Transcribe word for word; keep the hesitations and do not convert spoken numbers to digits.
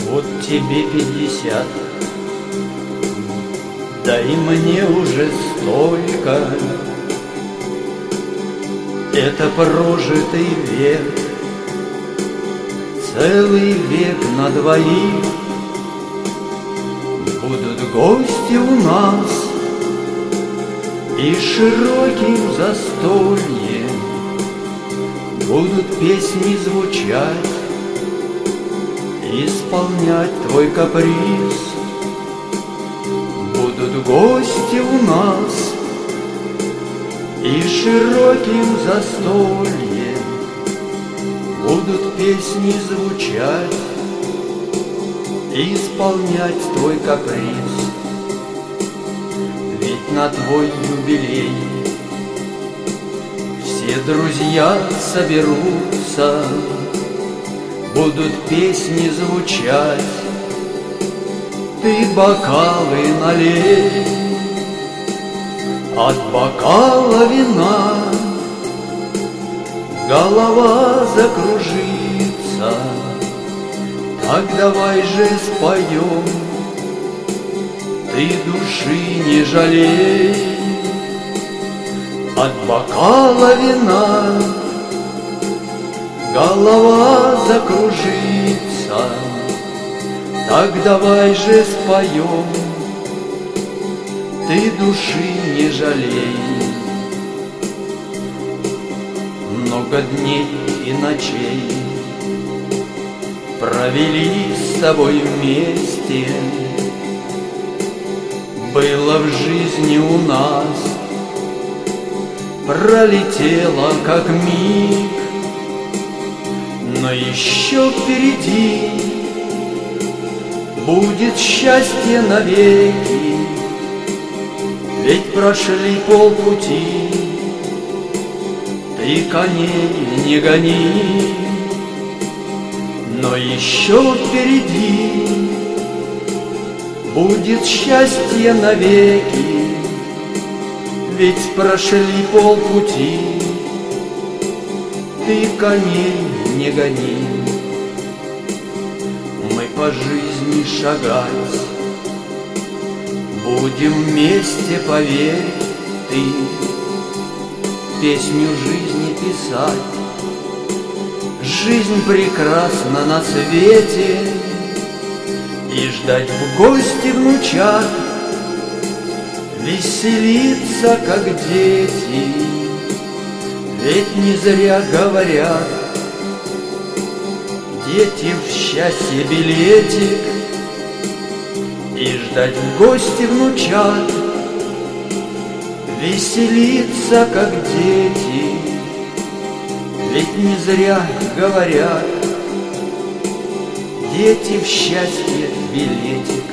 Вот тебе пятьдесят, да и мне уже столько. Это прожитый век, целый век на двоих. Будут гости у нас и широким застольем будут песни звучать, исполнять твой каприз. Будут гости у нас и широким застольем будут песни звучать, исполнять твой каприз. Ведь на твой юбилей все друзья соберутся, будут песни звучать. Ты бокалы налей, от бокала вина голова закружится. Так давай же споем, ты души не жалей. От бокала вина голова закружится. Так давай же споем, ты души не жалей. Много дней и ночей провели с тобой вместе. Было в жизни у нас, пролетело как миг. Но еще впереди будет счастье навеки, ведь прошли полпути. Ты коней не гони, но еще впереди будет счастье навеки, ведь прошли полпути. Ты коней не гони. Мы по жизни шагать будем вместе, поверь ты, песню жизни писать. Жизнь прекрасна на свете, и ждать в гости внучат, веселиться, как дети. Ведь не зря говорят, дети в счастье билетик. И ждать в гости внучат, веселиться, как дети. Ведь не зря говорят, дети в счастье билетик.